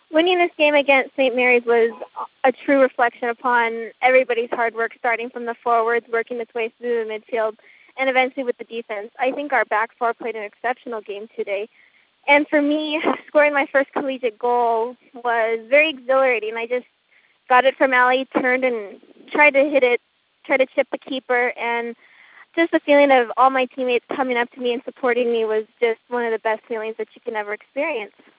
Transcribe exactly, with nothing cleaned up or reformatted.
Winning this game against Saint Mary's was a true reflection upon everybody's hard work, starting from the forwards, working its way through the midfield, and eventually with the defense. I think our back four played an exceptional game today. And for me, scoring my first collegiate goal was very exhilarating. I just got it from Allie, turned and tried to hit it, tried to chip the keeper, and just the feeling of all my teammates coming up to me and supporting me was just one of the best feelings that you can ever experience.